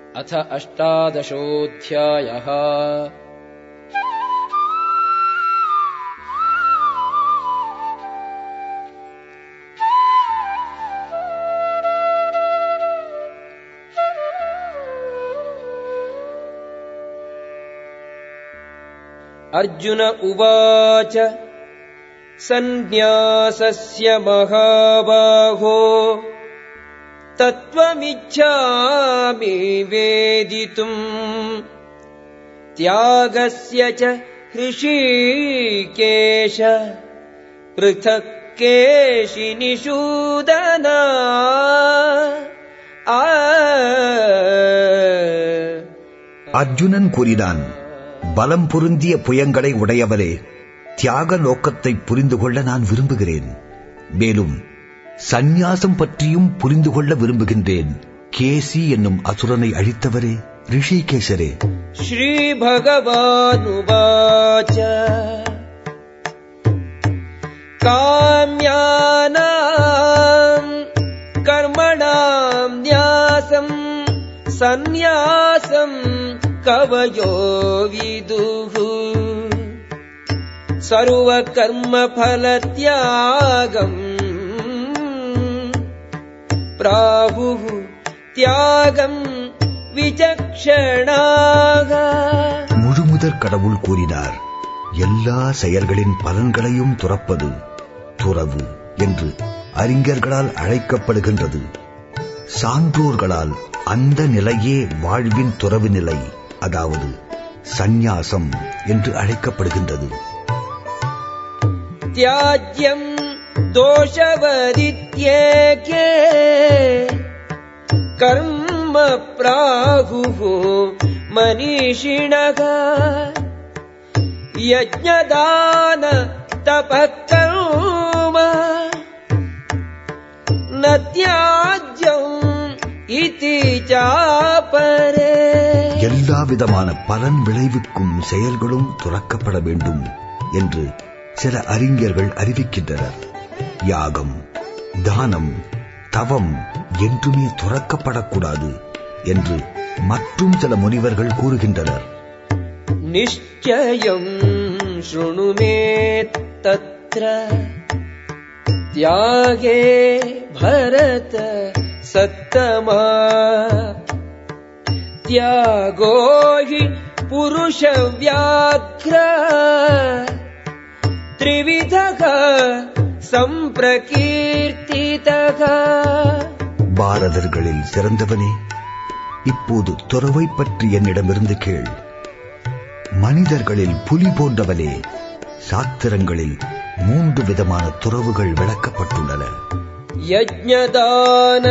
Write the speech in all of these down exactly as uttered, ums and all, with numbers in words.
अथ अष्टादशोऽध्यायः। अर्जुन उवाच सन्न्यासस्य महाबाहो तत्त्वमिच्छामि वेदितुम् त्यागस्य च हृषीकेश पृथक् केशिनिषूदना। அர்ஜுனன் கூறினான், பலம் பொருந்திய புயங்களை உடையவரே, தியாக நோக்கத்தை புரிந்து கொள்ள நான் விரும்புகிறேன். மேலும் சந்நியாசம் பற்றியும் புரிந்து கொள்ள விரும்புகின்றேன். கேசி என்னும் அசுரனை அழித்தவரே, ரிஷிகேசரே. ஸ்ரீ பகவானுவாச காம்யானாம் கர்மணாம் ந்யாசம் சந்நியாசம் கவயோ விதுஹு சர்வ கர்ம பல தியாகம் பிராஹுஹு தியாகம் விசக்ஷணாக. முழுமுதற் கடவுள் கூறினார், எல்லா செயல்களின் பலன்களையும் துறப்பது துறவு என்று அறிஞர்களால் அழைக்கப்படுகின்றது. சான்றோர்களால் அந்த நிலையே வாழ்வின் துறவு நிலை, அதாவது சந்நியாசம் என்று அழைக்கப்படுகின்றது. தியாஜ்யம் தோஷவதித்யேகே கர்ம பிராஹுஹு மனிஷிணக யஜ்ஞதான தபக்கர்ம ந தியாஜ்யம் இதி சாபரே. எல்லா விதமான பலன் விளைவிக்கும் செயல்களும் துறக்கப்பட வேண்டும் என்று சில அறிஞர்கள் அறிவிக்கின்றனர். யாகம், தானம், தவம் என்றுமே துறக்கப்படக்கூடாது என்று மற்றும் சில முனிவர்கள் கூறுகின்றனர். நிச்சயம் ஸ்ருணுமே தத்ர தியாகே பரத சத்தமா தியாகோ ஹி புருஷ வியாக்ர த்ரிவிதக சம்பிரகீர்த்திதக. பாரதர்களில் சிறந்தவனே, இப்போது துறவை பற்றி என்னிடமிருந்து கேள். மனிதர்களில் புலி போன்றவனே, சாத்திரங்களில் மூன்று விதமான துறவுகள் விளக்கப்பட்டுள்ளன. யஜ்ஞதான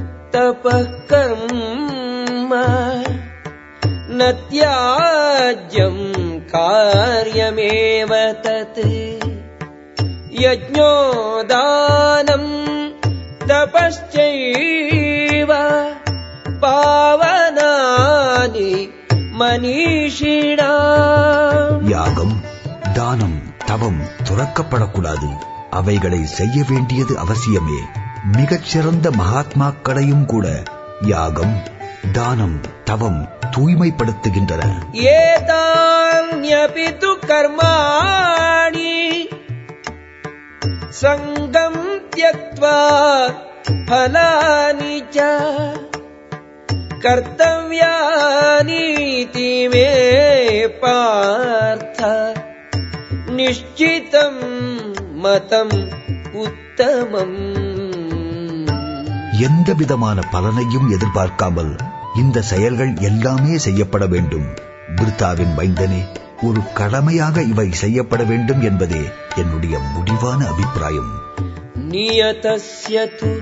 தபகர்ம ந தியாஜ்யம் கார்யமேவ தத் யஜ்ஞோதானம் தபஸ்சைவ பாவனானி மனிஷிணா. யாகம், தானம், தவம் துறக்கப்படக்கூடாது. அவைகளை செய்ய வேண்டியது அவசியமே. மிகச்சிறந்த மகாத்மாக்களையும் கூட யாகம், தானம், தவம் தூய்மைப்படுத்துகின்றன. ஏதான்யபி து கர்மாணி சங்கம் த்யக்த்வா பலானி ச கர்த்தவ்யானீதி மே பார்த்த நிஷ்சிதம் மதம் உத்தமம். எந்த விதமான பலனையும் எதிர்பார்க்காமல் இந்த செயல்கள் எல்லாமே செய்யப்பட வேண்டும். பிருத்தாவின் மைந்தனே, ஒரு கடமையாக இவை செய்யப்பட வேண்டும் என்பதே என்னுடைய முடிவான அபிப்பிராயம். நியதஸ்ய து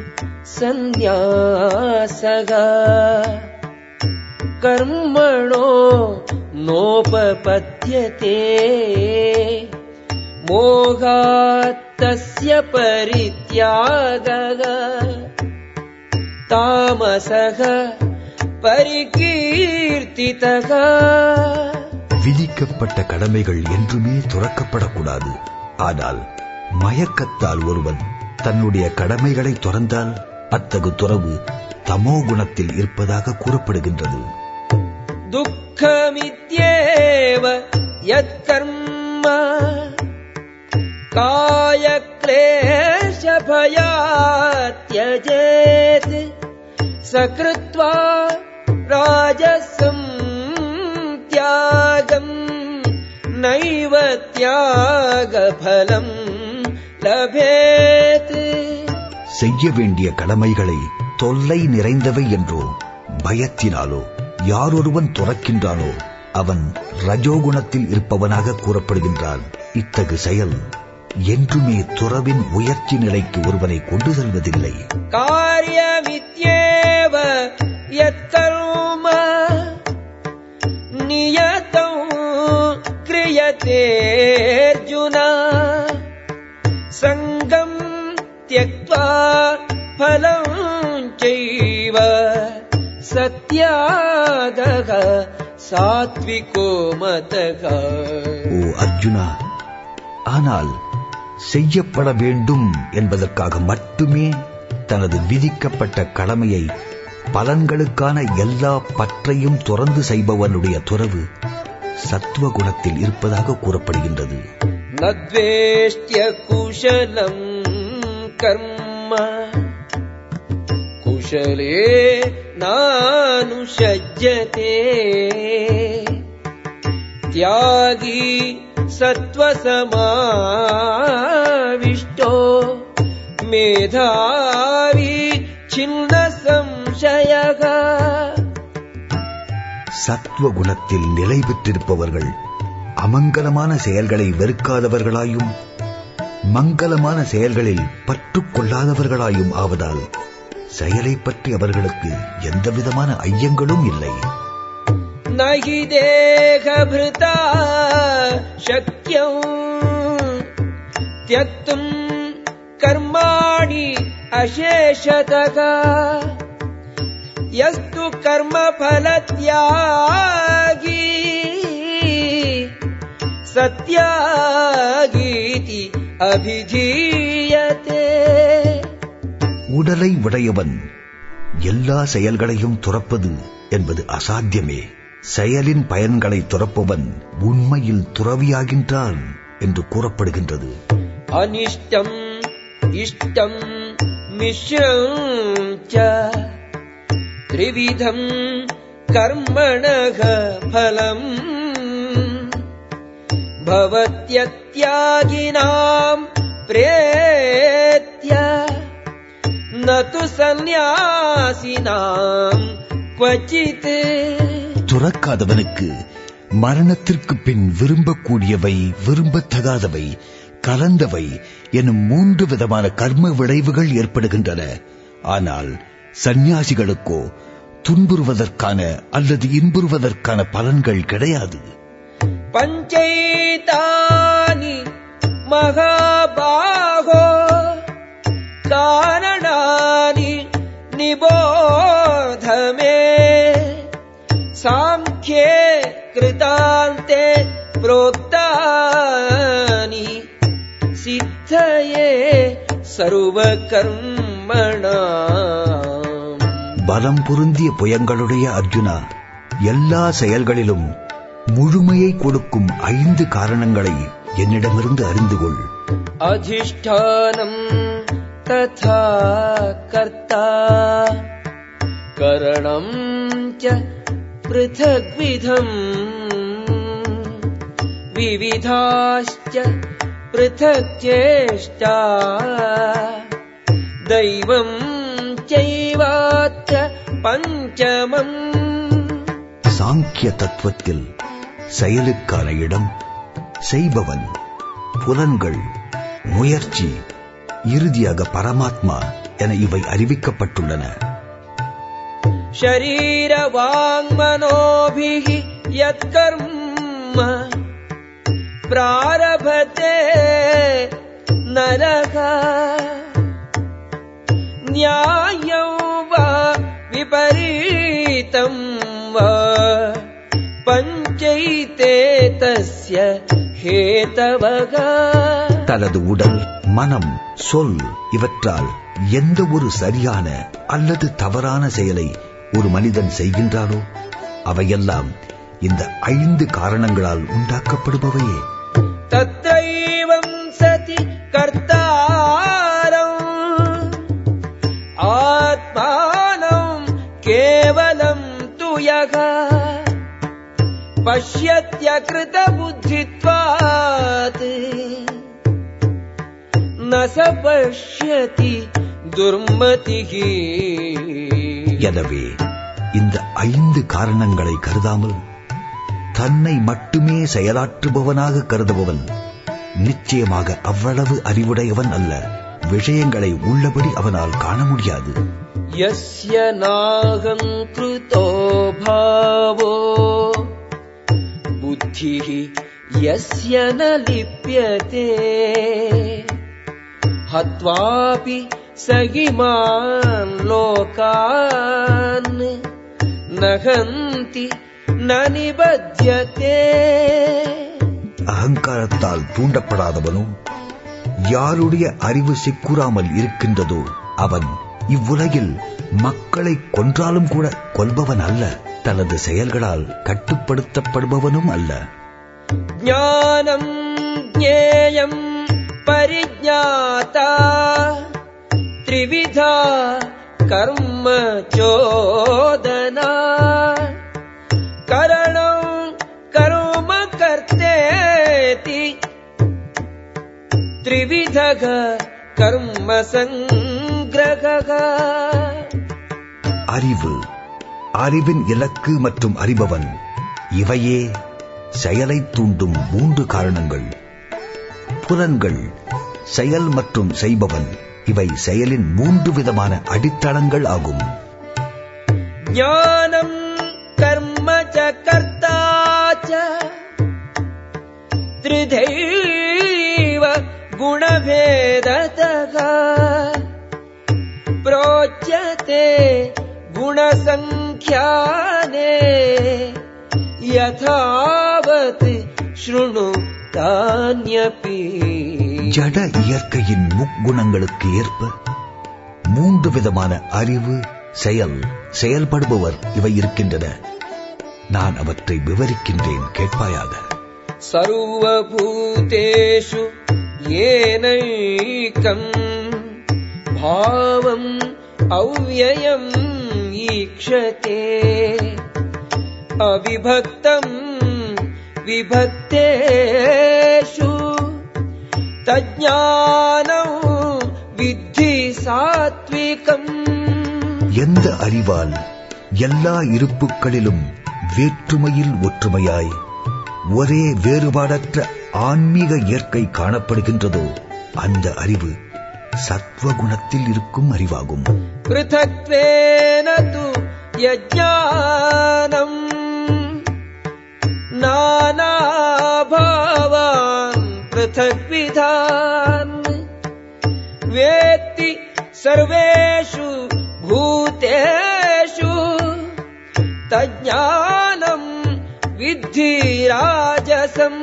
சந்நியாசக கர்மணோ நோபபத்யதே மோகாத் தஸ்ய பரித்யாகக தாமசக பரிகீர்த்திதக. விதிக்கப்பட்ட கடமைகள் என்றுமே துறக்கப்படக்கூடாது. ஆனால் மயக்கத்தால் ஒருவன் தன்னுடைய கடமைகளை துறந்தால் அத்தகு துறவு தமோ குணத்தில் இருப்பதாக கூறப்படுகின்றது. दुःखमित्येव यत्कर्म कायक्लेशभयात् त्यजेत् सकृत्वा राजसं त्यागम् नैव त्यागफलम् लभेत्. செய்ய வேண்டிய கடமைகளை தொல்லை நிறைந்தவை என்றோ பயத்தினாலோ யாரொருவன் துறக்கின்றானோ அவன் ரஜோகுணத்தில் இருப்பவனாக கூறப்படுகின்றான். இத்தகு செயல் என்றுமே துறவின் உயர்ச்சி நிலைக்கு ஒருவனை கொண்டு செல்வதில்லை. காரியமித்யேவ யத்கர்ம நியதம் கிரியதே அர்ஜுன சங்கம் த்யக்த்வா ஃபலம் சைவ சத்யாகः சாத்விகோ மதः. ஓ அர்ஜுனா, ஆனால் செய்யப்பட வேண்டும் என்பதற்காக மட்டுமே தனது விதிக்கப்பட்ட கடமையை பலன்களுக்கான எல்லா பற்றையும் துறந்து செய்பவனுடைய துறவு சத்துவகுணத்தில் இருப்பதாக கூறப்படுகின்றது. நத்வேஷ்ட்ய குஷலம் கர்ம குஷலே நானுஷஜ்யதே தியாகி சத்வசமாவிஷ்டோ மேதாவி சின்ன சம்சயக. சத்வகுணத்தில் நிலை பெற்றிருப்பவர்கள் அமங்கலமான செயல்களை வெறுக்காதவர்களாயும் மங்கலமான செயல்களில் பற்றுக் கொள்ளாதவர்களாயும் ஆவதால் செயலை பற்றி அவர்களுக்கு எந்தவிதமான ஐயங்களும் இல்லை. நஹி தேகப்ருதா சக்யம் த்யக்தும் கர்மாணி அசேஷதக யஸ்து கர்மஃலத்யாகி சத்யாகீதி அபிதீயதே. உடலை உடையவன் எல்லா செயல்களையும் துறப்பது என்பது அசாத்தியமே. செயலின் பயன்களை துறப்பவன் உண்மையில் துறவியாகின்றான் என்று கூறப்படுகின்றது. அனிஷ்டம் இஷ்டம் மிஸ்ரம் ச த்ரிவிதம் கர்மணக பலம் பவத்யத்யாகினாம் ப்ரேத்ய நது சந்நியாசினாம் க்வசித். துறக்காதவனுக்கு மரணத்திற்கு பின் விரும்பக்கூடியவை விரும்பத்தகாதவை கலந்தவை எனும் மூன்று விதமான கர்ம விளைவுகள் ஏற்படுகின்றன. ஆனால் சந்நியாசிகளுக்கோ துன்புறுவதற்கான அல்லது இன்புறுவதற்கான பலன்கள் கிடையாது. பஞ்சைதானி மகாபாகோ காரணானி நிபோதமே சாம்யே கிருதாந்தே ப்ரோக்தானி சித்தயே சர்வ கர்மணாம். பலம் பொருந்திய புயங்களுடைய அர்ஜுனா, எல்லா செயல்களிலும் முழுமையை கொடுக்கும் ஐந்து காரணங்களை என்னிடமிருந்து அறிந்து கொள். அதிஷ்டானம் ததா கர்த்தா கரணம் ச ப்ருதக்விதம் விவிதாஸ்ச ப்ருதக் சேஷ்டா தெய்வம் சைவாத்ர பஞ்சமம். சாங்கிய தத்துவத்தில் செயலுக்கான இடம், செய்பவன், புலன்கள், முயற்சி, இறுதியாக பரமாத்மா என இவை அறிவிக்கப்பட்டுள்ளன. ஷரீர வாங்மனோபிஹி யத் கர்ம பிராரபதே நரக நியாயம் வா விபரீதம் வா பஞ்சைதே தஸ்ய ஹேதவக. தனது உடல், மனம், சொல் இவற்றால் எந்த ஒரு சரியான அல்லது தவறான செயலை ஒரு மனிதன் செய்கின்றானோ அவையெல்லாம் இந்த ஐந்து காரணங்களால் உண்டாக்கப்படுபவையே. தத்ரைவம் சதி கர்த்தாரம் ஆத்மானம் கேவலம் துயக பஷ்யத்யக்ருத புத்தித்வாத் நச பஷ்யதி துர்மதிஹி. எனவே இந்த ஐந்து காரணங்களை கருதாமல் தன்னை மட்டுமே செயலாற்றுபவனாக கருதுபவன் நிச்சயமாக அவ்வளவு அறிவுடையவன் அல்ல. விஷயங்களை உள்ளபடி அவனால் காண முடியாது. யஸ்ய நாகம் கிருதோ பாவோ புத்திஹி யஸ்ய ந லிப்யதே ஹத்வாபி சகிமான் லோகான் நகந்தி நனிபத்யதே. அகங்காரத்தால் தூண்டப்படாதவனோ யாருடைய அறிவு சிக்குறாமல் இருக்கின்றதோ அவன் இவ்வுலகில் மக்களை கொன்றாலும் கூட கொல்பவன் அல்ல, தனது செயல்களால் கட்டுப்படுத்தப்படுபவனும் அல்ல. ஞானம் ஞேயம் பரிஜ்ஞாதா த்ரிவிதா கர்ம சோதனா கரணம் கர்ம கர்த்தேதி த்ரிவிதக கர்ம சங்கிரக. அறிவு, அறிவின் இலக்கு மற்றும் அறிபவன் இவையே செயலை தூண்டும் மூன்று காரணங்கள். புலன்கள், செயல் மற்றும் செய்பவன் இவை செயலின் மூன்று விதமான அடித்தளங்கள் ஆகும். ஞானம் கர்ம ச கர்த்தா ச த்ரிதைவ குணபேததக ப்ரோச்யதே குணசங்க்யானே யதாவத் ஷ்ருணு தான்யபி. ஜட இயற்கையின் முக்குணங்களுக்கு ஏற்ப மூன்று விதமான அறிவு, செயல், செயல்படுபவர் இவை இருக்கின்றன. நான் அவற்றை விவரிக்கின்றேன், கேட்பாயாக. சர்வபூதேஷு ஏனைகம் பாவம் அவ்யயம் ஈக்ஷதே அவிபக்தம் விபக்தேஷு தஜ்ஞானம் வித்தி சாத்விகம். எந்த அறிவால் எல்லா இருப்புகளிலும் வேற்றுமையில் ஒற்றுமையாய் ஒரே வேறுபாடற்ற ஆன்மீக இயற்கை காணப்படுகின்றதோ அந்த அறிவு சத்வகுணத்தில் இருக்கும் அறிவாகும். ப்ருதக்த்வேன து யஜ்ஞானம் நானாபாவான் ப்ருதக்விதான் வேத்தி சர்வேஷு பூதேஷு தஜ்ஞானம் வித்தி ராஜசம்.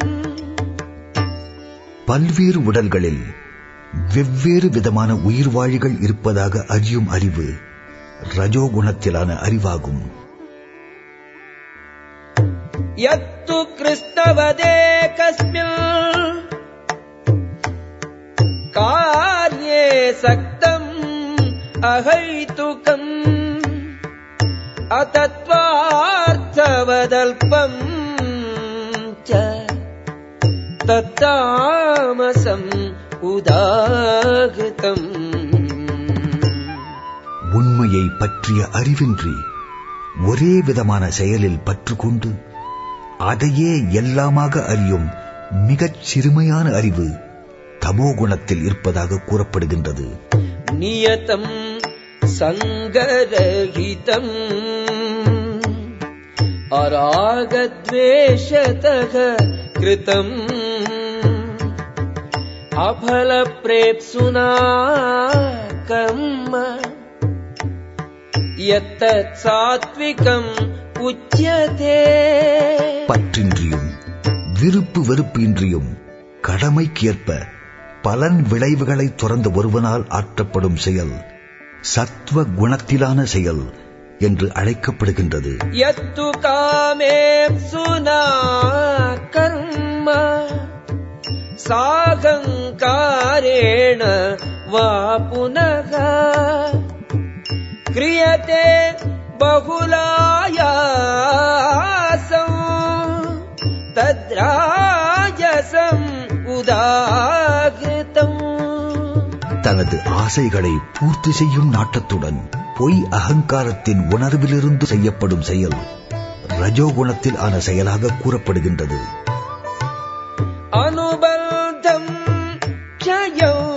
பல்வேறு உடல்களில் வெவ்வேறு விதமான உயிர்வாழிகள் இருப்பதாக அறியும் அறிவு ரஜோகுணத்திலான அறிவாகும். யத்து கிருஷ்ணவதே கஸ்மின் கார்யே சக்தம் அஹைதுகம் அதத்வார்த்தவதல்பம் ச தத்தாமசம் உதாகிருதம். உண்மையை பற்றிய அறிவின்றி ஒரே விதமான செயலில் பற்றுக்கொண்டு அதையே எல்லாமாக அறியும் மிகச் சிறுமையான அறிவு தமோகுணத்தில் இருப்பதாக கூறப்படுகின்றது. நியதம் சங்கரஹிதம் அராகத்வேஷதக கிருதம் அபல பிரேப்சுனா கர்ம யத்தத் சாத்விகம் உச்யதே. பற்றின்றியும் விருப்பு வெறுப்பு இன்றியும் கடமைக்கேற்ப பலன் விளைவுகளை துறந்த ஒருவனால் ஆற்றப்படும் செயல் சத்வ குணத்திலான செயல் என்று அழைக்கப்படுகின்றது. யத்து காமே சுனா கர்ம சாகங்காரேண வா புனக கிரியதே பகுலாயாசம் தத்ராஜசம் உதாகிருதம். தனது ஆசைகளை பூர்த்தி செய்யும் நாட்டத்துடன் பொய் அகங்காரத்தின் உணர்விலிருந்து செய்யப்படும் செயல் ரஜோகுணத்தில் ஆன செயலாக கூறப்படுகின்றது. அனுபந்தம் க்ஷயம்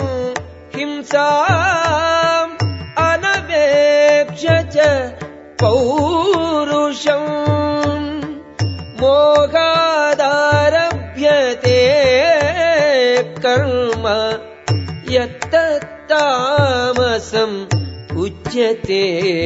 ஹிம்சாம் அனவேக்ஷச பௌருஷம் மோகாதாரப்யதே கர்ம யத்ததாமசம் உச்யதே.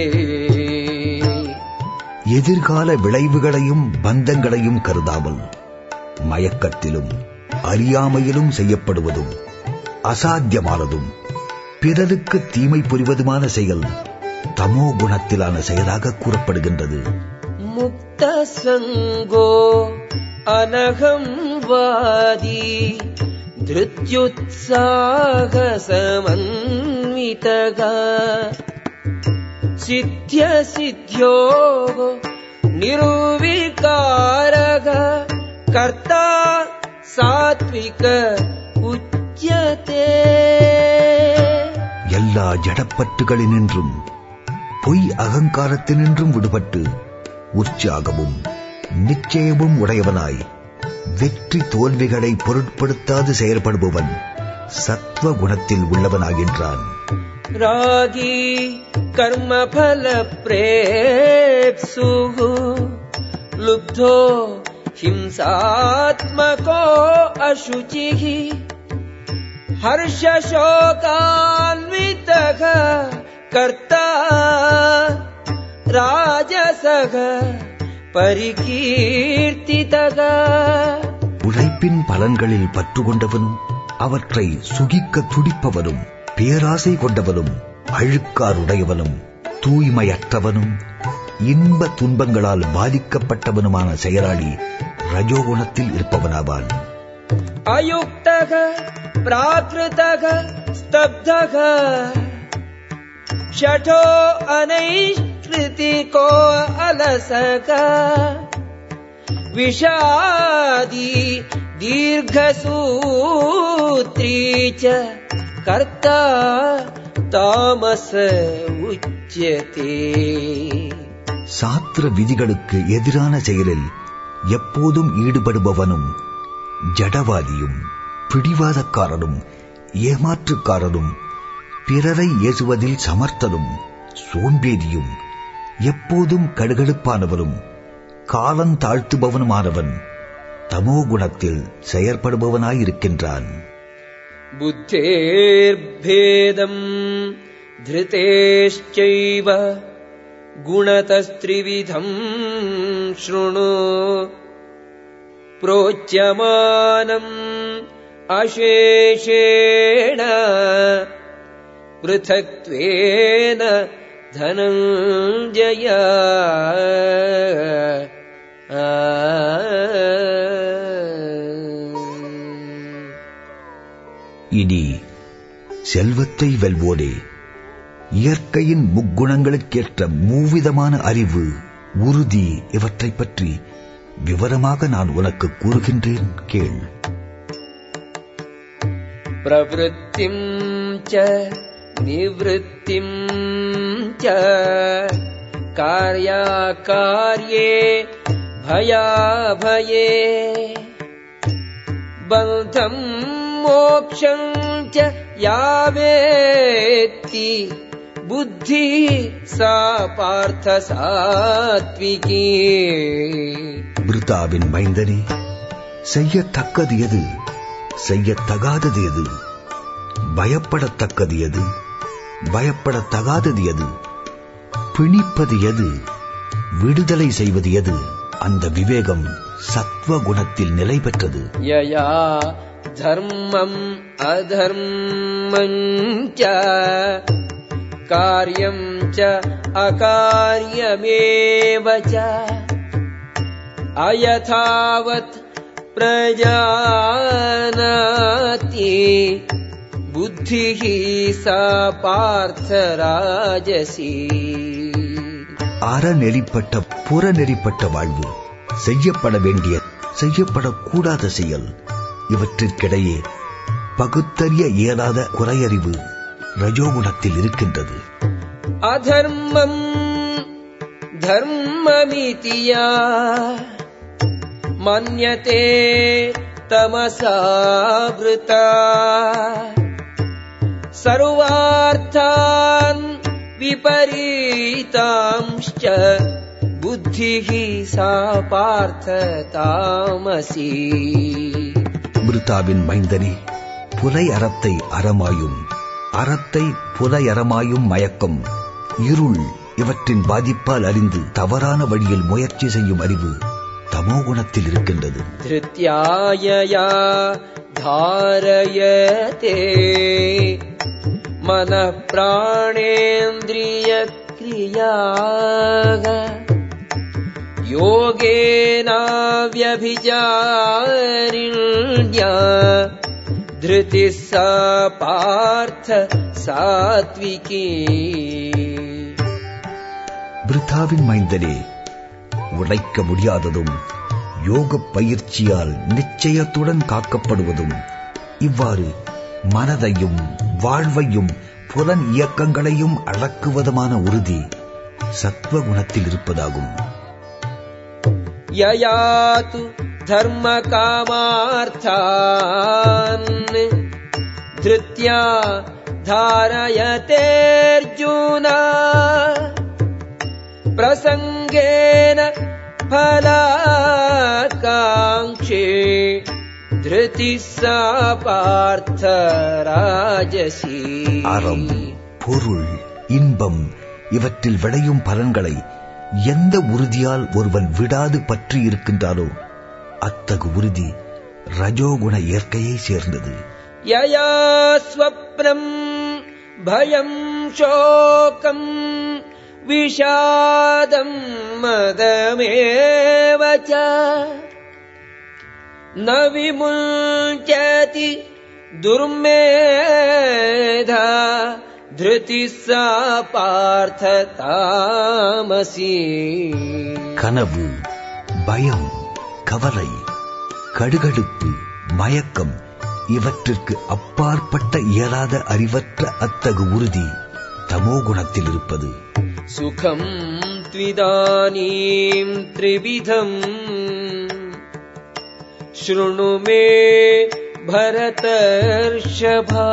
எதிர்கால விளைவுகளையும் பந்தங்களையும் கருதாமல் மயக்கத்திலும் அறியாமையிலும் செய்யப்படுவதும் அசாத்தியமானதும் பிறருக்கு தீமை புரிவதுமான செயல் தமோ குணத்திலான செயலாக கூறப்படுகின்றது. முக்த சங்கோ அனகம் வாதி திருத்யுத்சாக சமன்விதக சித்ய சித்யோ நிருவிகாரக கர்த்தா சாத்விக உச்யதே. எல்லா ஜடப்பற்றுகளினின்றும் பொய் அகங்காரத்தினின்றும் விடுபட்டு உற்சாகமும் நிச்சயமும் உடையவனாய் வெற்றி தோல்விகளை பொருட்படுத்தாது செயல்படுபவன் சத்வ குணத்தில் உள்ளவனாகின்றான். ராகி கர்மபல பிரேப்சு லுப்தோ ஹிம்சாத்மகோ அசுச்சிஹி ஹர்ஷ சோகான்விதக கர்த்தா ராஜசக பரிகீர்த்திதக. உழைப்பின் பலன்களில் பற்று கொண்டவனும் அவற்றை சுகிக்க துடிப்பவனும் பேராசை கொண்டவனும் அழுக்காருடையவனும் தூய்மையற்றவனும் இன்ப துன்பங்களால் பாதிக்கப்பட்டவனுமான செயலாளி ரஜோகுணத்தில் இருப்பவனாவான். அயுக்தக பிராகிருதக ஸ்தப்தக ஷடோ அனைஷ்கிருதிகோ அலசக விஷாதி தீர்க்கசூத்ரீ ச கர்த்தா தாமஸ உச்யதே. சாஸ்திர விதிகளுக்கு எதிரான செயலில் எப்போதும் ஈடுபடுபவனும் ஜடவாதியும் பிடிவாதக்காரனும் ஏமாற்றுக்காரனும் பிறரை ஏசுவதில் சமர்த்தனும் சோம்பேறியும் எப்போதும் கடுகடுப்பானவனும் காலம் தாழ்த்துபவனுமானவன் தமோ குணத்தில் செயற்படுபவனாயிருக்கின்றான். புத்தேர்பேதம் திருதேஷ்சைவ குணதஸ்த்ரிவிதம் ஸ்ருணு ப்ரோச்யமானம் அசேஷேண ப்ருதக்த்வேன தனஞ்சய. இனி செல்வத்தை வெல்வோடே, இயற்கையின் முக்குணங்களுக்கேற்ற மூவிதமான அறிவு, உறுதி இவற்றை பற்றி விவரமாக நான் உனக்கு கூறுகின்றேன், கேள். பிரவృத்திம் ச நிவృத்திம் ச கார்யாகார்யே பயாபயே பந்தம் மோக்ஷம் ச யாவேத்தி புத்தி சா பார்த்த சாத்விகி. பிருதாவின் மைந்தனே, செய்யத்தக்கது எது, செய்யத்தகாதது எது, பயப்படத்தக்கது எது, பயப்படத்தகாதது எது, பிணிப்பது எது, விடுதலை செய்வது எது, அந்த விவேகம் சத்வ குணத்தில் நிலை பெற்றது. யயா தர்மம் அதர்மம் ச कार्यं च अकार्यमेव च अयथावत् प्रजानाति बुद्धिः सा पार्थ राजसी. அறநெறிப்பட்ட புறநெறிப்பட்ட வாழ்வு, செய்யப்பட வேண்டிய செய்யப்படக்கூடாத செயல், இவற்றிற்கிடையே பகுத்தறிய இயலாத குறையறிவு ரஜோகுணத்தில் இருக்கின்றது. அதர்மம் தர்மமிதியா மன்யதே தமசாவ்ருதா சர்வார்த்தான் விபரீதாம்ச்ச புத்திஹ சா பார்த்த தாமசி. மிருதாவின் மைந்தனே, புலை அறத்தை அறமாயும் அறத்தை புலையறமாயும் மயக்கம், இருள் இவற்றின் பாதிப்பால் அறிந்து தவறான வழியில் முயற்சி செய்யும் அறிவு தமோகுணத்தில் இருக்கின்றது. திருத்யாயயா தாரயதே மனః பிராணேந்திரிய கிரியாக யோகேனாவ்யபிசாரிண்யா திருதி சா பார்த்த சாத்விகி. பிருத்தாவின் மைந்தனே, உழைக்க முடியாததும் யோக பயிற்சியால் நிச்சயத்துடன் காக்கப்படுவதும் இவ்வாறு மனதையும் வாழ்வையும் புலன் இயக்கங்களையும் அடக்குவதுமான உறுதி சத்வகுணத்தில் இருப்பதாகும். யயாது தர்ம காமார்த்தான் திருத்யா தாரயதேர்ஜுனா பிரசங்கேன பலாகாங்க்ஷே திருதி சா பார்த்த ராஜசி. அறம், பொருள், இன்பம் இவற்றில் விளையும் பலன்களை எந்த உறுதியால் ஒருவன் விடாது பற்றி இருக்கின்றானோ அத்தகு உறுதி ரஜோகுண இயற்கையை சேர்ந்தது. யயா ஸ்வப்னம் பயம் சோகம் விஷாதம் மதமேவ ச ந விமுஞ்சதி துர்மேதா திருதி சா பார்த்த தாமசி. கனவு, பயம், கவலை, கடுகடுப்பு, மயக்கம் இவற்றிற்கு அப்பாற்பட்ட இயலாத அறிவற்ற அத்தகு உறுதி தமோகுணத்தில் இருப்பது. சுகம் த்விதானீம் த்ரிவிதம் ஸ்ருணு மே பரதர்ஷபா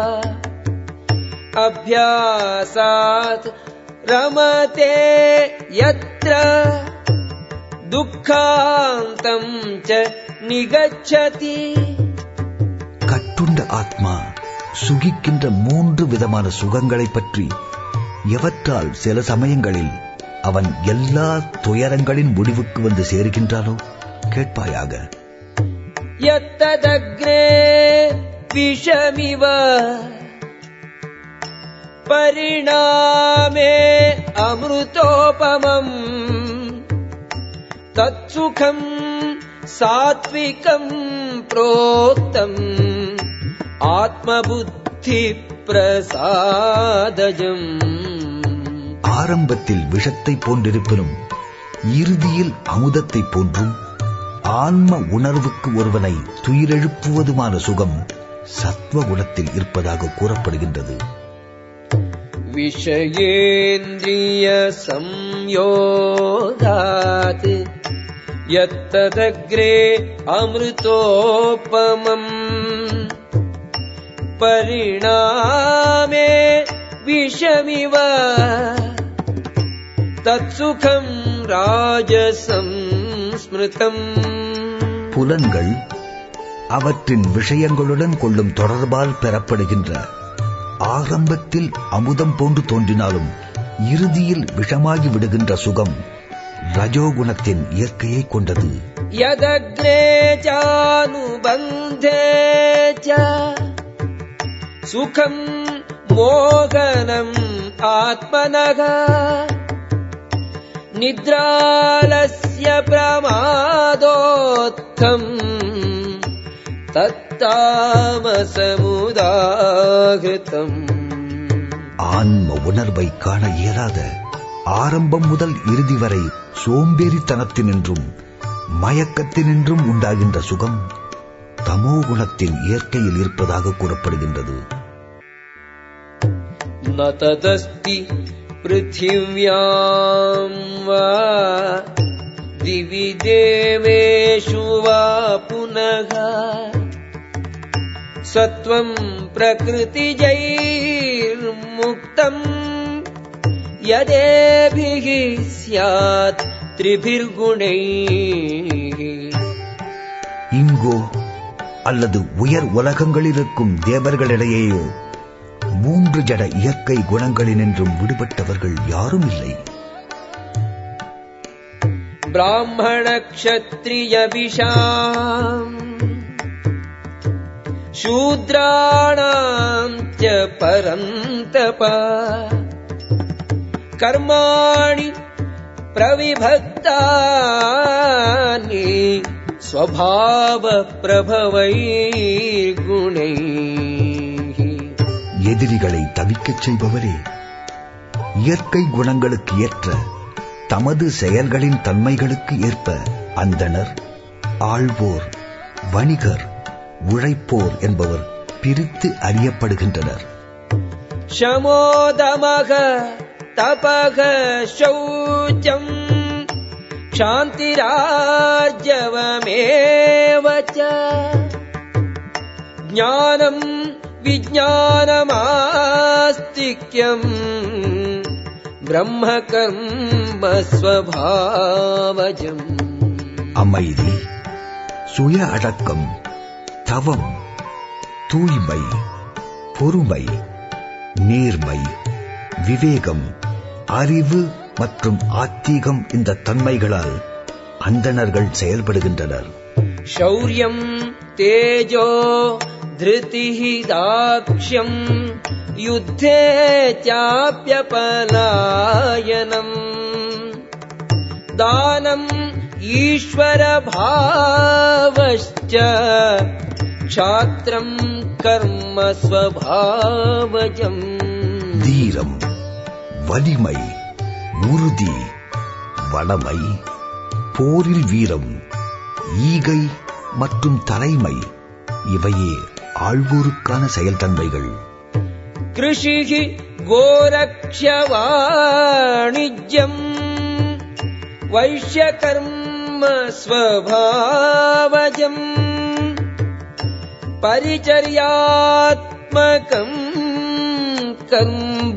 அப்யாசாத் ரமதே யத்ர துக்காந்தம் ச நிகச்சதி. கட்டுண்ட ஆத்மா சுகிக்கின்ற மூன்று விதமான சுகங்களை பற்றி எவற்றால் சில சமயங்களில் அவன் எல்லா துயரங்களின் முடிவுக்கு வந்து சேர்கின்றானோ கேட்பாயாக. யத்ததக்ரே விஷமிவ பரிணாமே அமிர்தோபமம் தத்சுகம் சாத்விகம் ப்ரோக்தம் ஆத்மபுத்தி பிரசாதஜம். ஆரம்பத்தில் விஷத்தை போன்றிருப்பினும் இறுதியில் அமுதத்தை போன்றும் ஆன்ம உணர்வுக்கு ஒருவனை துயிரெழுப்புவதுமான சுகம் சத்வகுணத்தில் இருப்பதாக கூறப்படுகின்றது. விஷயேந்திரிய சம்யோகாத் யத்ததக்ரே அமிர்தோபமம் பரிணாமே விஷமிவ தத்சுகம் ராஜசம் ஸ்மிருதம். புலன்கள் அவற்றின் விஷயங்களுடன் கொள்ளும் தொடர்பால் பெறப்படுகின்ற ஆரம்பத்தில் அமுதம் போன்று தோன்றினாலும் இறுதியில் விஷமாகி விடுகின்ற சுகம் ரஜோகுணத்தின் இயற்கையை கொண்டது. யதக்ரே சானுபந்தே ச சுகம் மோகனம் आत्मनः निद्रालस्य प्रमादोत्थम् तत्तामसमुदाहृतम्. ஆன்ம உணர்வை காண இயலாத ஆரம்பம் முதல் இறுதி வரை சோம்பேறித்தனத்தினின்றும் மயக்கத்தினின்றும் உண்டாகின்ற சுகம் தமோ குணத்தின் இயற்கையில் இருப்பதாக கூறப்படுகின்றது. ந ததஸ்தி பிருத்திவ்யாம் வா திவி தேவேஷு வா புனக சத்வம் பிரகிருதிஜைர்முக்தம் யதேபிஹி ஸ்யாத் த்ரிபிர்குணைஹ. இங்கோ அல்லது உயர் உலகங்களில் இருக்கும் தேவர்களிடையேயோ மூன்று ஜட இயற்கை குணங்களினின்றும் விடுபட்டவர்கள் யாரும் இல்லை. பிராமண க்ஷத்ரிய விஷாம் சூத்ராணாம் ச பரந்தப கர்மாணி பிரவிபக்தானி ஸ்வபாவ பிரபவைர் குணைஹ. எதிரிகளை தவிக்கச் செய்பவரே, இயற்கை குணங்களுக்கு ஏற்ற தமது செயல்களின் தன்மைகளுக்கு ஏற்ப அந்தணர், ஆள்வோர், வணிகர், உழைப்போர் என்பவர் பிரித்து அறியப்படுகின்றனர். ஷமோதமக தபக சௌச்சம் சாந்திரார்ஜவமேவ ச ஞானம் விஞ்ஞானமாஸ்திக்யம் பிரம்ம கர்ம ஸ்வபாவஜம். அமைதி, சுய அடக்கம், தவம், தூய்மை, பொறுமை, நேர்மை, விவேகம், அறிவு மற்றும் ஆத்திகம் இந்த தன்மைகளால் அந்தணர்கள் செயல்படுகின்றனர். ஷௌர்யம் தேஜோ திருதிஹி தாக்ஷ்யம் யுத்தே சாப்யபலாயனம் தானம் ஈஸ்வர பாவஸ்ச க்ஷாத்ரம் கர்ம ஸ்வபாவஜம். தீரம், வலிமை, உறுதி, வளமை, போரில் வீரம், ஈகை மற்றும் தலைமை இவையே ஆழ்வோருக்கான செயல்தன்மைகள். கிருஷிஹி கோரக்ஷ்ய வாணிஜ்யம் வைஷ்ய கர்ம ஸ்வபாவஜம் பரிச்சர்யாத்மகம் கர்ம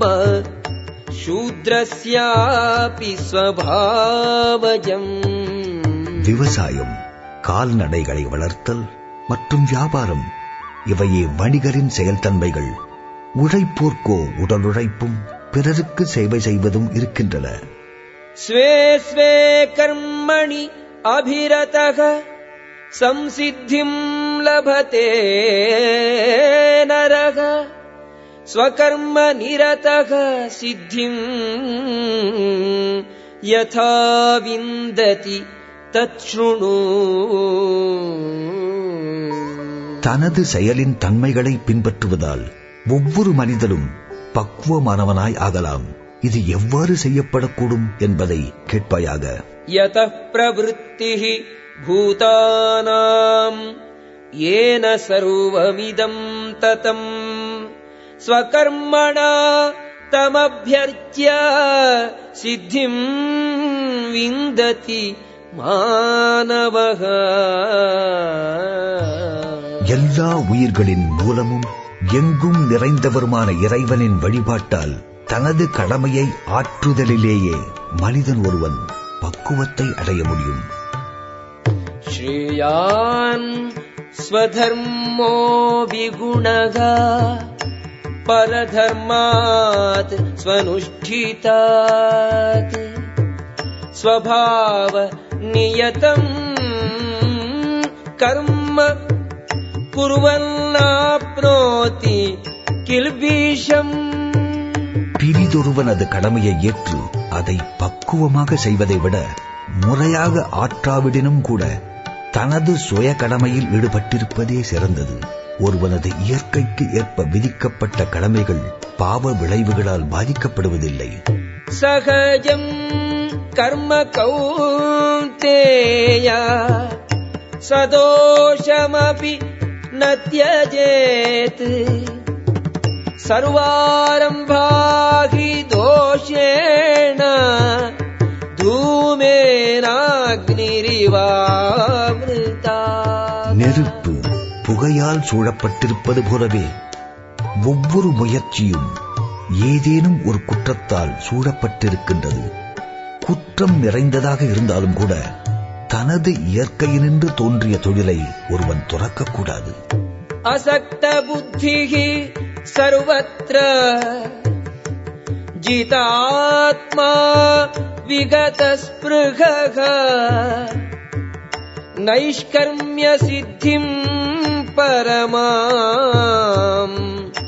சூத்ரஸ்யாபி ஸ்வபாவஜம். விவசாயம், கால்நடைகளை வளர்த்தல் மற்றும் வியாபாரம் இவையே வணிகரின் செயல்தன்மைகள். உழைப்போர்க்கோ உடலுழைப்பும் பிறருக்கு சேவை செய்வதும் இருக்கின்றன. ஸ்வே ஸ்வே கர்மணி அபிரதஹ சம்சித்திம் லபதே நரஹ ஸ்வகர்ம நிரதஹ சித்திம் யதா விந்ததி தத்ஸ்ருணு. தனது செயலின் தன்மைகளை பின்பற்றுவதால் ஒவ்வொரு மனிதனும் பக்குவமானவனாய் ஆகலாம். இது எவ்வாறு செய்யப்படக்கூடும் என்பதை கேட்பாயாக. யதः பிரவృத்திஹி பூதானாம் ஏன சர்வமிதம் ததம் ஸ்வகர்மணா தமப்யர்ச்ய சித்திம் விந்ததி மானவஹ. எல்லா உயிர்களின் மூலமும் எங்கும் நிறைந்தவருமான இறைவனின் வழிபாட்டால் தனது கடமையை ஆற்றுதலிலேயே மனிதன் ஒருவன் பக்குவத்தை அடைய முடியும். ஸ்ரேயான் ஸ்வதர்மோ விகுணக பரதர்மாத் ஸ்வனுஷ்டிதாத் ஸ்வபாவ நியதம் கர்ம குர்வன்னாப்னோதி கில்பிஷம். பிரிதொருவனது கடமையை ஏற்று அதை பக்குவமாக செய்வதை விட முறையாக ஆற்றாவிடனும் கூட தனது சுய கடமையில் ஈடுபட்டிருப்பதே சிறந்தது. ஒருவனது இயற்கைக்கு ஏற்ப விதிக்கப்பட்ட கடமைகள் பாவ விளைவுகளால் பாதிக்கப்படுவதில்லை. சகஜம் கர்ம கௌந்தேய சதோஷமபி ந த்யஜேத் சர்வாரம்பாஹி தோஷேண தூமேனாக்னிரிவாவ்ருதா. நெருப்பு புகையால் சூழப்பட்டிருப்பது போலவே ஒவ்வொரு முயற்சியும் ஏதேனும் ஒரு குற்றத்தால் சூழப்பட்டிருக்கின்றது. குற்றம் நிறைந்ததாக இருந்தாலும் கூட தனது இயற்கையினின்று தோன்றிய தொழிலை ஒருவன் துறக்கக்கூடாது. அசக்த புத்திஹி சர்வத்ர ஜிதாத்மா விகத ஸ்ப்ருஹக நைஷ்கர்ம்ய சித்திம் பரமாம்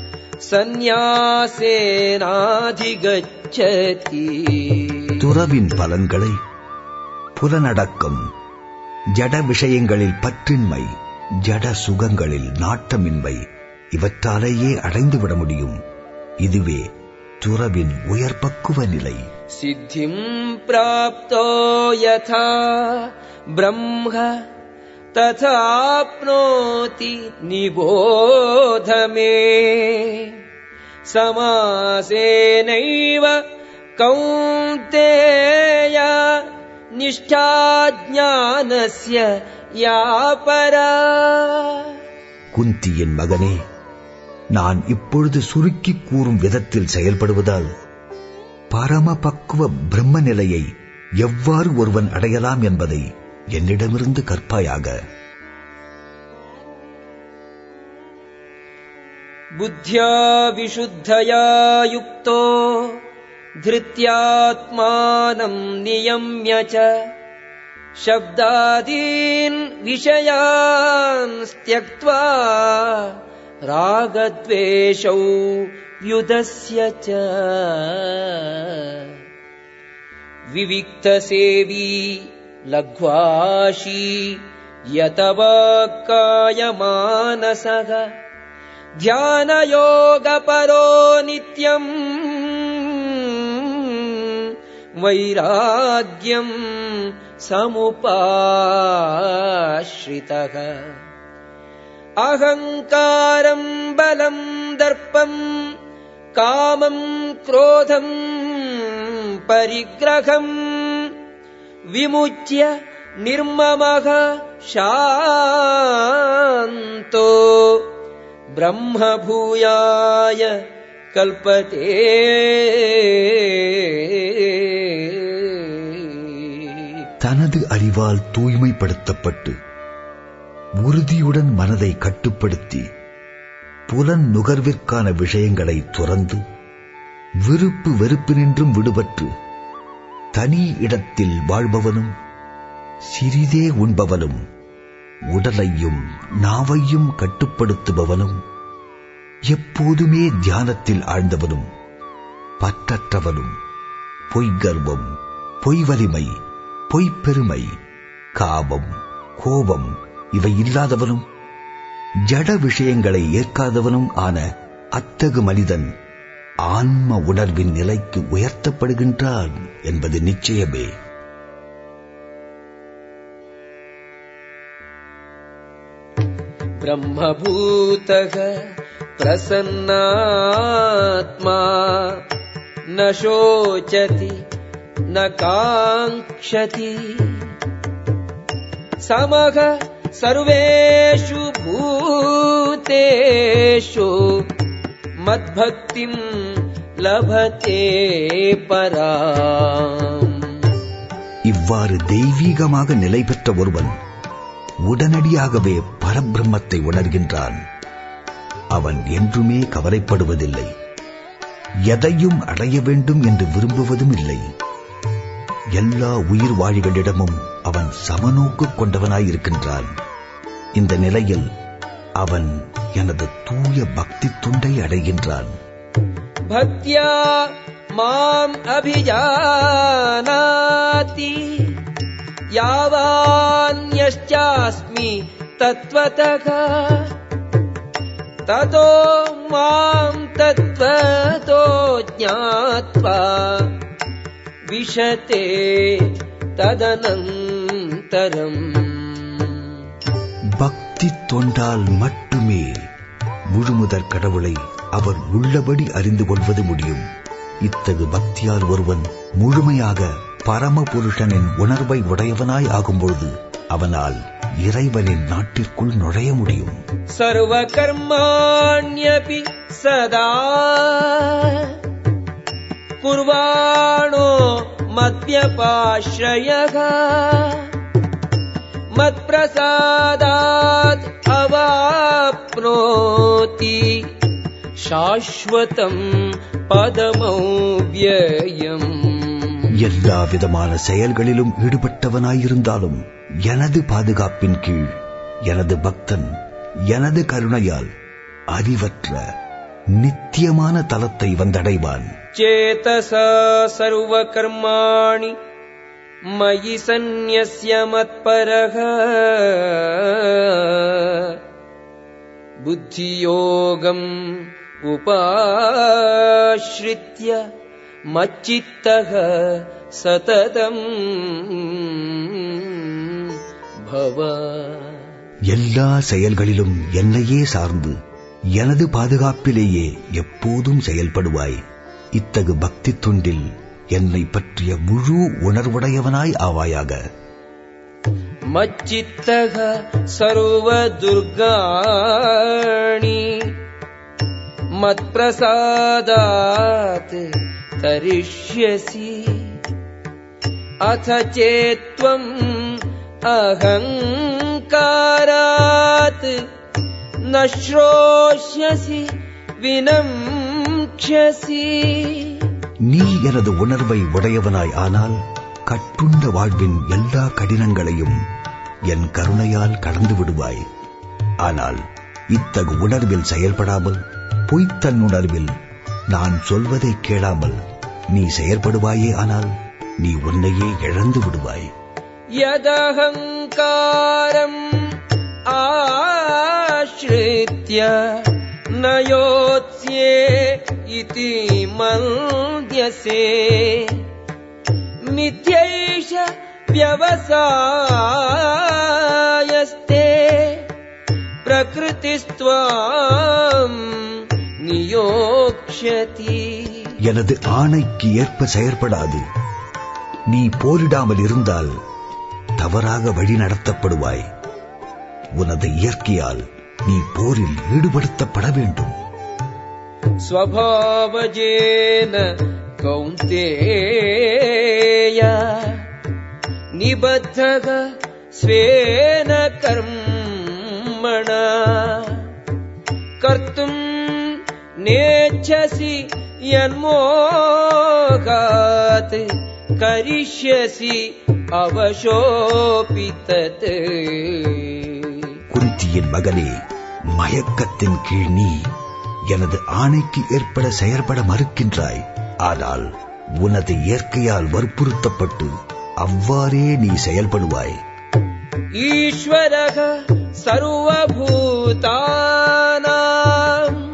சந்நியாசேனாதிகச்சதி. துறவின் பலன்களை புலனடக்கம், ஜட விஷயங்களில் பற்றின்மை, ஜட சுகங்களில் நாட்டமின்மை இவற்றாலேயே அடைந்துவிட முடியும். இதுவே துறவின் உயர்பக்குவ நிலை. சித்திம் ப்ராப்தோ யதா பிரம்ம ததாப்னோதி நிபோதமே சமாசேனைவ கௌந்தேய நிஷ்டா ஞானஸ்ய யா பரா. குந்தியின் மகனே, நான் இப்பொழுது சுருக்கி கூறும் விதத்தில் செயல்படுவதால் பரம பக்குவ பிரம்ம நிலையை எவ்வாறு ஒருவன் அடையலாம் என்பதை என்னிடமிருந்து கற்பாயாக. புத்யா விசுத்தயா யுக்தோ த்ருத்யாத்மானம் நியம்ய ச சப்தாதீன் விஷயான் த்யக்த்வா ராகத்வேஷௌ யுதஸ்ய ச விவிக்த சேவி லக்வாஷி யதவாக்காய மானசக தியான யோக பரோ நித்யம் வைராக்யம் சமுபாஸ்ரிதக அஹங்காரம் பலம் தர்ப்பம் காமம் க்ரோதம் பரிக்ரகம் விமுச்ய நிர்மமக சாந்தோ பிரம்ம பூயாய கல்பதே. தனது அறிவால் தூய்மைப்படுத்தப்பட்டு உறுதியுடன் மனதை கட்டுப்படுத்தி புலன் நுகர்விற்கான விஷயங்களை துறந்து விருப்பு வெறுப்பினின்றும் விடுபட்டு தனி இடத்தில் வாழ்பவனும் சிறிதே உண்பவனும் உடலையும் நாவையும் கட்டுப்படுத்துபவனும் எப்போதுமே தியானத்தில் ஆழ்ந்தவனும் பற்றற்றவனும் பொய்கர்வம், பொய் வலிமை, பொய்ப்பெருமை, காமம், கோபம் இவை இல்லாதவனும் ஜட விஷயங்களை ஏற்காதவனும் ஆன அத்தகு மனிதன் ஆன்ம உணர்வின் நிலைக்கு உயர்த்தப்படுகின்றான் என்பது நிச்சயமே. பிரம்மபூதக பிரசன்னாத்மா ந சோசதி ந காங்க்ஷதி சமக சர்வேஷு பூதேஷு மத்பக்திம் லபதே பராம். இவ்வாறு தெய்வீகமாக நிலை பெற்ற ஒருவன் உடனடியாகவே பரபிரம்மத்தை உணர்கின்றான். அவன் என்றுமே கவலைப்படுவதில்லை, எதையும் அடைய வேண்டும் என்று விரும்புவதும் இல்லை. எல்லா உயிர் வாழிகளிடமும் அவன் சமநோக்கு கொண்டவனாயிருக்கின்றான். இந்த நிலையில் அவன் எனது தூய பக்தி துண்டை அடைகின்றான். பக்தியா மாம் அபிஜானாதி யாவான்யஸ்சாஸ்மி தத்வதக ததோ மாம் தத்வதோ ஞாத்வா விஷதே ததனந்தரம். பக்தி தொண்டால் மட்டுமே முழுமுதற் கடவுளை அவர் உள்ளபடி அறிந்து கொள்வது முடியும். இத்தகு பக்தியால் ஒருவன் முழுமையாக பரமபுருஷனின் உணர்வை உடையவனாய் ஆகும்பொழுது அவனால் இறைவனின் நாட்டிற்குள் நுழைய முடியும். சர்வ கர்மாண்யபி சதா குர்வாணோ மத்யபாஸ்ரயக மத்ப்ரசாதாத் அவாப்னோதி சாஸ்வதம் பதமவ்யயம். எல்லா விதமான செயல்களிலும் ஈடுபட்டவனாயிருந்தாலும் எனது பாதுகாப்பின் கீழ் எனது பக்தன் எனது கருணையால் அறிவற்ற நித்தியமான தலத்தை வந்தடைவான். சேதசா சர்வ கர்மாணி மயி சந்நியஸ்ய மத்பரஹ புத்தியோகம் உபாஸ்ரித்ய மச்சித்தஹ சததம் பவ. எல்லா செயல்களிலும் என்னையே சார்ந்து எனது பாதுகாப்பிலேயே எப்போதும் செயல்படுவாய். இத்தகு பக்தி தொண்டில் என்னை பற்றிய முழு உணர்வுடையவனாய் ஆவாயாக. மச்சித்தக சர்வ துர்காணி மத்ப்ரசாதாத் தரிஷ்யசி அத சேத்வம் அஹங்காராத் நஷ்ரோஷ்யசி வினம்க்ஷசி. நீ எனது உணர்வை உடையவனாய் ஆனால் கட்டுண்ட வாழ்வின் எல்லா கடினங்களையும் என் கருணையால் கடந்து விடுவாய். ஆனால் இத்தகு உணர்வில் செயல்படாமல் பொய்த்தன்னுணர்வில் நான் சொல்வதை கேளாமல் நீ செயல்படுவாயே, ஆனால் நீ உன்னையே இழந்து விடுவாய். யதஹங்காரம் ஆஸ்ரித்ய நயோத்ஸ்யே இதி மல்யசே மித்யைஷ வியவசாயஸ்தே பிரகிருதிஸ்த்வாம் நியோக்ஷதி. எனது ஆணைக்கு ஏற்ப செயற்படாது. நீ போரிடாமல் இருந்தால் தவறாக வழி நடத்தப்படுவாய். உனது இயற்கையால் நீ போரில் ஈடுபடுத்தப்பட வேண்டும். ஸ்வபாவஜேன கௌந்தேய நிபத்தக ஸ்வேன கர்மணா கர்த்தும் நேச்சசி யன்மோகாத் கரிஷ்யசி அவசோபிதத். குந்தியின் மகனே, மயக்கத்தின் கீழ் நீ எனது ஆணைக்கு ஏற்பட செயற்பட மறுக்கின்றாய். ஆனால் உனது இயற்கையால் வற்புறுத்தப்பட்டு அவ்வாறே நீ செயல்படுவாய். ஈஸ்வரஹ சர்வபூதானாம்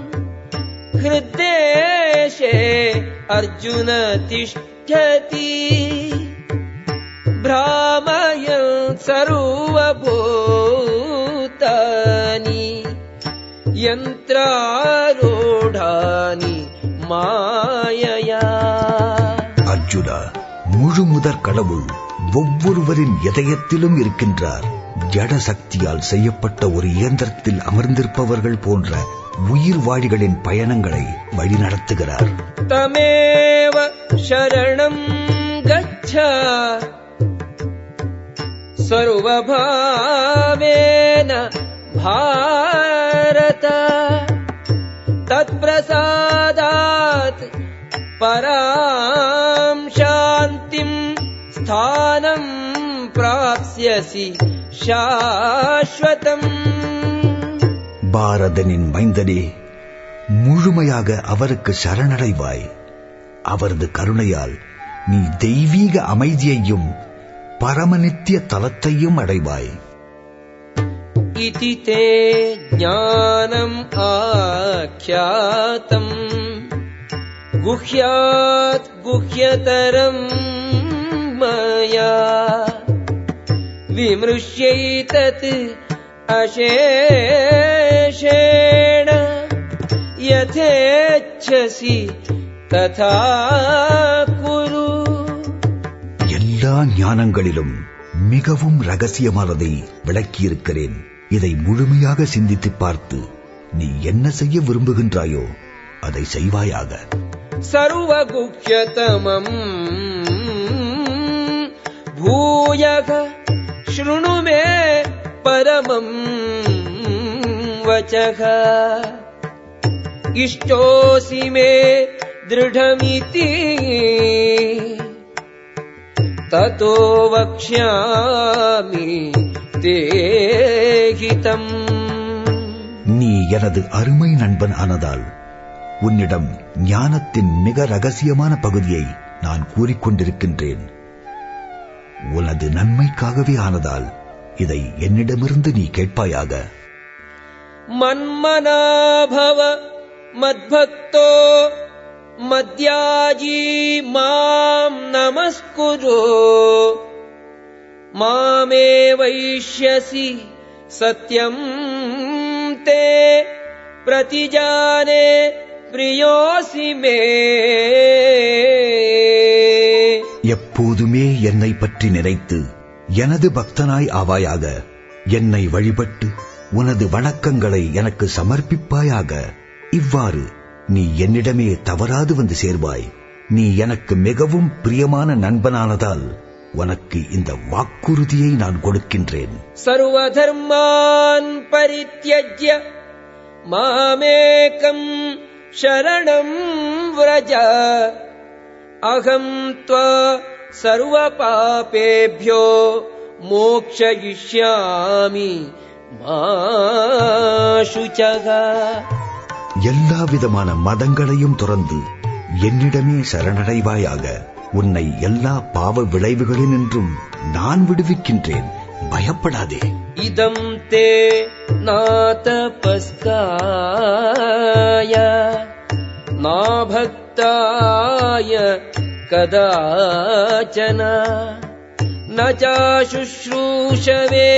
ஹிருதேஷே அர்ஜுன திஷ்டதி ப்ராமயன் சர்வபூதானி யந்த்ராரூடானி மாயையா. அர்ஜுனா, முழு முதற் கடவுள் ஒவ்வொருவரின் இதயத்திலும் இருக்கின்றார். ஜட சக்தியால் செய்யப்பட்ட ஒரு இயந்திரத்தில் அமர்ந்திருப்பவர்கள் போன்ற உயிர் வாழிகளின் பயணங்களை வழிநடத்துகிறார். தமேவ சரணம் கச்ச சர்வபாவேன பாரத தத்ப்ரசாதாத் பராம் சாந்திம் ஸ்தானம் பிராப்ஸ்யசி சாஸ்வதம். பாரதனின் மைந்தனே, முழுமையாக அவருக்கு சரணடைவாய். அவரது கருணையால் நீ தெய்வீக அமைதியையும் பரமநித்திய தலத்தையும் அடைவாய். இதி தே ஞானம் ஆக்யாதம் குஹ்யாத் குஹ்யதரம் மயா விம்ருஷ்யைதத் அசேஷேண யதேச்சசி ததா குரு. எல்லா ஞானங்களிலும் மிகவும் ரகசியமானதை விளக்கியிருக்கிறேன். இதை முழுமையாக சிந்தித்து பார்த்து நீ என்ன செய்ய விரும்புகின்றாயோ அதை செய்வாயாக. சர்வகுஹ்யதமம் பூயக ஸ்ருணு மே பரமம் வசக இஷ்டோசி மே திருடமிதி ததோ வக்ஷ்யாமி தே ஹிதம். நீ எனது அருமை நண்பன் ஆனதால் உன்னிடம் ஞானத்தின் மிக ரகசியமான பகுதியை நான் கூறிக்கொண்டிருக்கின்றேன். உனது நன்மைக்காகவே ஆனதால் இதை என்னிடமிருந்து நீ கேட்பாயாக. மன்மனாபவ மத்பக்தோ மத்யாஜி மாம் நமஸ்குரு மாமே வைஷ்யசி சத்யம் தே பிரதிஜானே பிரியோசி மே. எப்போதுமே என்னை பற்றி நினைத்து எனது பக்தனாய் ஆவாயாக. என்னை வழிபட்டு உனது வணக்கங்களை எனக்கு சமர்ப்பிப்பாயாக. இவ்வாறு நீ என்னிடமே தவறாது வந்து சேர்வாய். நீ எனக்கு மிகவும் பிரியமான நண்பனானதால் உனக்கு இந்த வாக்குறுதியை நான் கொடுக்கின்றேன். சர்வதர்மான் பரித்யஜ்ய மாமேகம் சரணம் வ்ரஜ அகம் த்வா சர்வ பாபேப்யோ மோக்ஷயிஷ்யாமி மா சுசக. எல்லா விதமான மதங்களையும் துறந்து என்னிடமே சரணடைவாயாக. உன்னை எல்லா பாவ விளைவுகளினின்றும் நான் விடுவிக்கின்றேன். பயப்படாதே. இதம் தே நாதபஸ்காய நாபக்தாய கதாச்சன ந சாசுஷ்ரூஷவே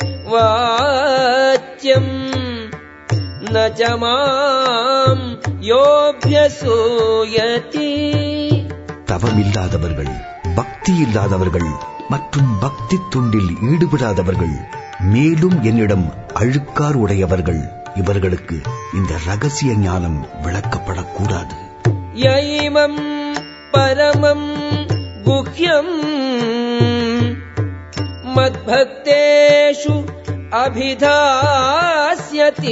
வாச்யம் ந ச மாம் யோப்யசூயதி. தவமில்லாதவர்கள், பக்தி இல்லாதவர்கள் மற்றும் பக்தி தொண்டில் ஈடுபடாதவர்கள், மேலும் என்னிடம் அழுக்கார் உடையவர்கள், இவர்களுக்கு இந்த ரகசிய ஞானம் விளக்கப்படக்கூடாது. யைமம் பரமம் குஹ்யம் மத்பக்தேஷு அபிதாஸ்யதி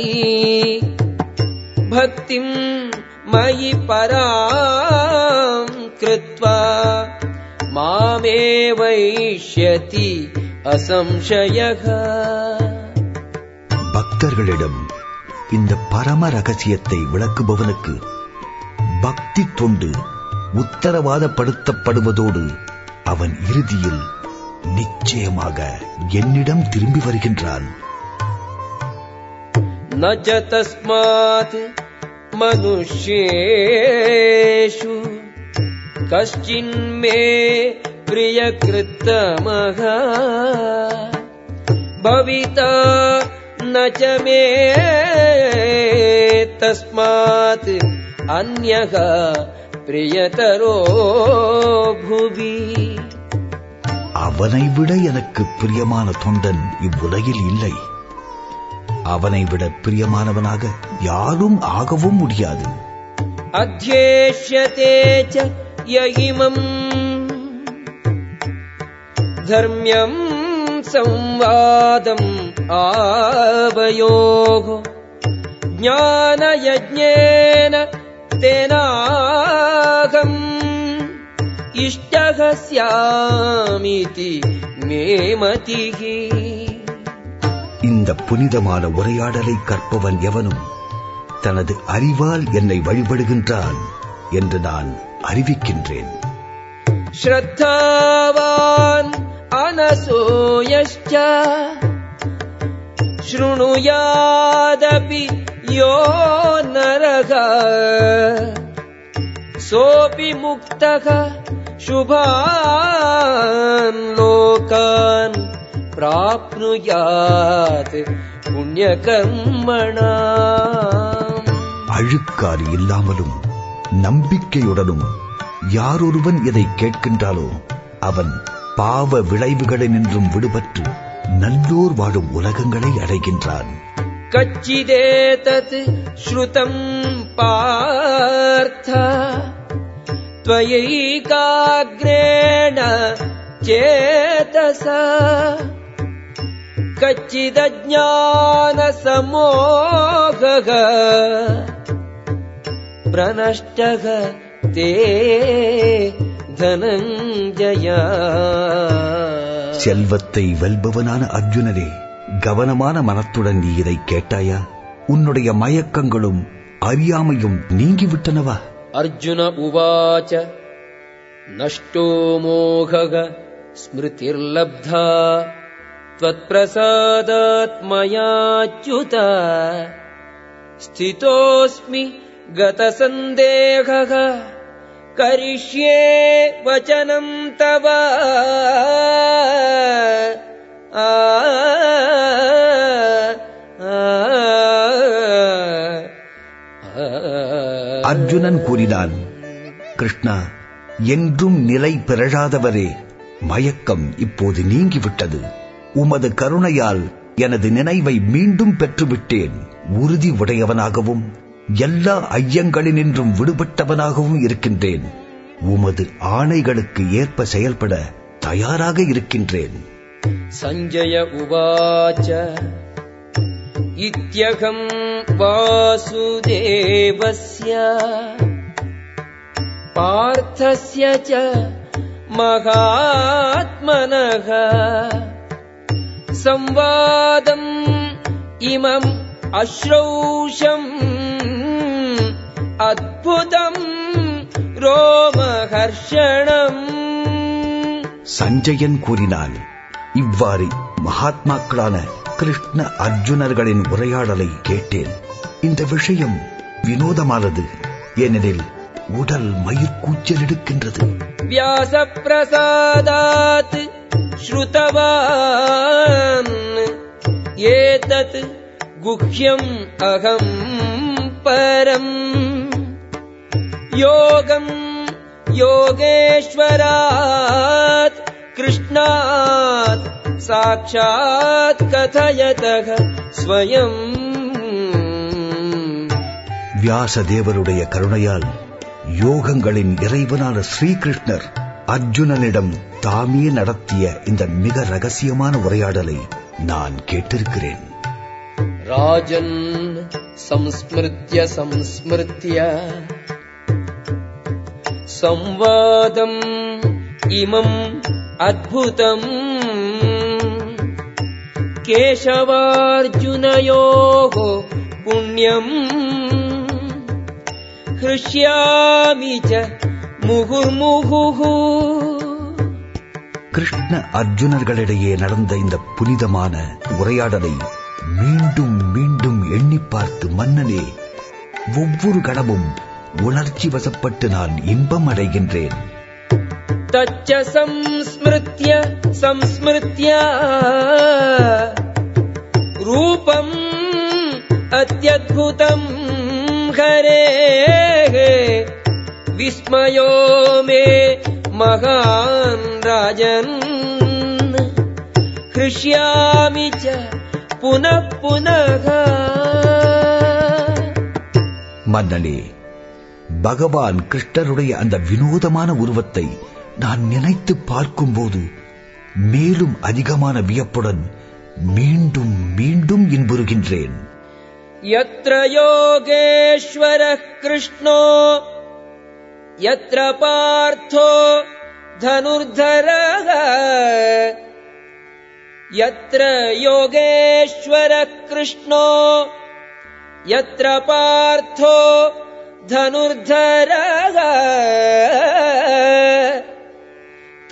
பக்திம் மயி பராம் கிருத்வா மாமே வைஷ்யதி அசம்சயக. பக்தர்களிடம் இந்த பரம ரகசியத்தை விளக்குபவனுக்கு பக்தி தொண்டு உத்தரவாதப்படுத்தப்படுவதோடு அவன் இறுதியில் நிச்சயமாக என்னிடம் திரும்பி வருகின்றான். ந ச தஸ்மாத் மனுஷ்யேஷு கஷ்சின்மே பிரியக்ருத்தமஹ பவிதா ந ச மே தஸ்மாத் அன்யஹ பிரியதரோ புவி. அவனை விட எனக்கு பிரியமான தொண்டன் இவ்வுலகில் இல்லை. அவனை விட பிரியமானவனாக யாரும் ஆகவும் முடியாது. அத்யேஷ்யதே ச யயிமம் தர்ம்யம் சம்வாதம் ஆவயோः ஞானயஜ்ஞேன தேனாகம் இஷ்டக ஸ்யாமிதி மே மதிஹி. இந்த புனிதமான உரையாடலை கற்பவன் எவனும் தனது அறிவால் என்னை வழிபடுகின்றான் என்று நான் அறிவிக்கின்றேன். ஸ்ரத்தாவான் அனசூயஸ்ச ஸ்ருணுயாதபி யோ நரக சோபி முக்தக சுபான் லோகான் பிராப்னுயாத் புண்ணியகர்மணாம். அழுக்காறு இல்லாமலும் நம்பிக்கையுடனும் யாரொருவன் இதை கேட்கின்றாலோ அவன் பாவ விளைவுகளினின்றும் விடுபட்டு நல்லோர் வாழும் உலகங்களை அடைகின்றான். கச்சிதேதத் ஸ்ருதம் பார்த்த த்வயைகாக்ரேண சேதசா கச்சிதஜ்ஞான சமோகக பிரநஷ்டக தே தனஞ்சயா. செல்வத்தை வெல்பவனான அர்ஜுனரே, கவனமான மனத்துடன் நீ இதை கேட்டாயா? உன்னுடைய மயக்கங்களும் அறியாமையும் நீங்கிவிட்டனவா? அர்ஜுன உவாச்ச நஷ்டோ மோகக ஸ்மிருதிர்லப்தா த்வத்ப்ரசாதாத் மயாச்யுத ஸ்திதோஸ்மி கதசந்தேகக கரிஷ்யே வசனம் தவ. அர்ஜுனன் கூறினான், கிருஷ்ணா, என்றும் நிலை பிறழாதவரே, மயக்கம் இப்போது நீங்கிவிட்டது. உமது கருணையால் எனது நினைவை மீண்டும் பெற்றுவிட்டேன். உறுதி உடையவனாகவும் எல்லா ஐயங்களினின்றும் விடுபட்டவனாகவும் இருக்கின்றேன். உமது ஆணைகளுக்கு ஏற்ப செயல்பட தயாராக இருக்கின்றேன். சஞ்சய உவாச்ச இத்யகம் வாசுதேவஸ்ய பார்த்தஸ்ய ச மகாத்மனः சம்வாதம் இமம் அஸ்ரௌஷம் அத்புதம் ரோமஹர்ஷணம். சஞ்சயன் கூறினான், இவ்வாறு மகாத்மாக்களான கிருஷ்ண அர்ஜுனர்களின் உரையாடலை கேட்டேன். இந்த விஷயம் வினோதமானது, ஏனெனில் உடல் மயிர்கூச்சல் எடுக்கின்றது. வியாச பிரசாதாத் ஸ்ருதவான் ஏதத் குஹ்யம் அகம் பரம் யோகம் யோகேஸ்வராத் கிருஷ்ணாத் சாக்ஷாத் கதயதக ஸ்வயம். வியாசதேவருடைய கருணையால் யோகங்களின் இறைவனான ஸ்ரீகிருஷ்ணர் அர்ஜுனனிடம் தாமே நடத்திய இந்த மிக ரகசியமான உரையாடலை நான் கேட்டிருக்கிறேன். ராஜன் சம்ஸ்மிருத்ய சம்ஸ்மிருத்ய சம்வாதம் இமம் அத்புதம் கேசவார்ஜுனயோகோ புண்ணியம் ஹ்ருஷ்யாமி ச முகுர்முகுஹு. கிருஷ்ண அர்ஜுனர்களிடையே நடந்த இந்த புனிதமான உரையாடலை மீண்டும் மீண்டும் எண்ணி பார்த்து மன்னனே, ஒவ்வொரு கணமும் உணர்ச்சி வசப்பட்டு நான் இன்பம் அடைகின்றேன். தச்ச சம்ஸ்மிருத்ய சம்ஸ்மிருத்ய ரூபம் அத்யத்புதம் ஹரேஹ விஸ்மயோ மே மகான் ராஜன் ஹ்ருஷ்யாமி ச புனః புனः. மன்னனே, பகவான் கிருஷ்ணருடைய அந்த வினோதமான உருவத்தை நான் நினைத்து பார்க்கும்போது மேலும் அதிகமான வியப்புடன் மீண்டும் மீண்டும் இன்புறுகின்றேன். யத்ர யோகேஸ்வரः கிருஷ்ணோ யத்ர பார்த்தோ தனுர்தரः யத்ர யோகேஸ்வரः கிருஷ்ணோ யத்ர பார்த்தோ தனுர்தரः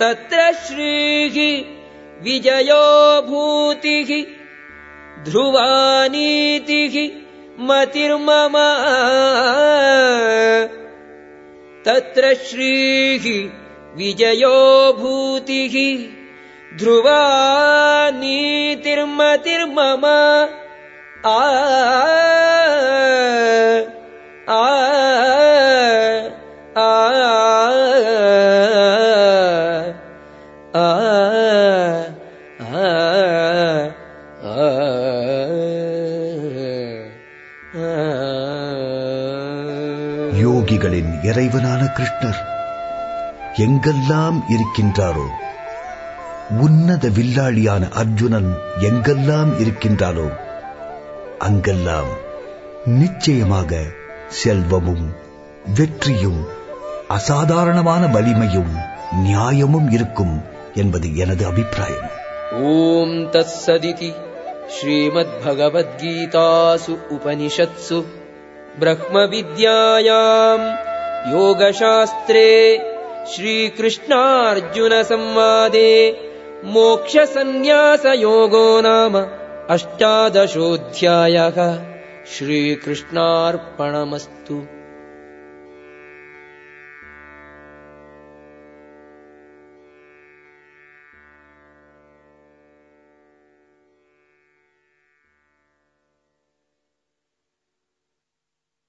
तत्र श्रीः विजयो भूतिः ध्रुवा नीतिः मतिर्मम तत्र श्रीः विजयो भूतिः ध्रुवा नीतिर्मतिर्मम आ आ आ யோகிகளின் இறைவனான கிருஷ்ணர் எங்கெல்லாம் இருக்கின்றாரோ, உன்னத வில்லாளியான அர்ஜுனன் எங்கெல்லாம் இருக்கின்றாரோ அங்கெல்லாம் நிச்சயமாக செல்வமும் வெற்றியும் அசாதாரணமான வலிமையும் நியாயமும் இருக்கும் என்பது எனது அபிப்பிராயம். ஓம் தத்சதிதி ஸ்ரீமத்பகவத்கீதாசு உபனிஷத்சு பிரம்ம வித்யாயாம் யோகசாஸ்திரே ஸ்ரீகிருஷ்ணார்ஜுன சம்வாதே மோக்ஷ சந்நியாச யோகோ நாம அஷ்டாதசோऽध्यायः. ஸ்ரீகிருஷ்ணார்ப்பணமஸ்து.